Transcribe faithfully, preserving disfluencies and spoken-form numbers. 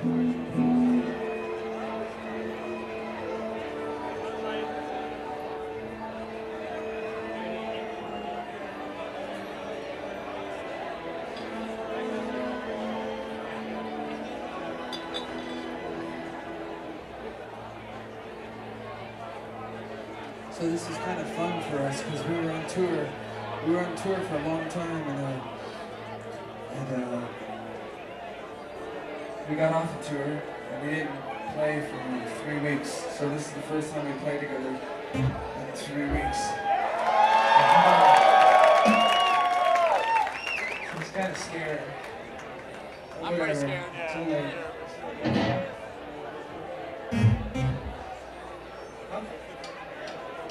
So this is kind of fun for us because we were on tour. We were on tour for a long time, and uh, and uh, we got off the tour and we didn't play for like three weeks. So this is the first time we played together in three weeks. So it's kind of scary. I'm pretty scared. Yeah.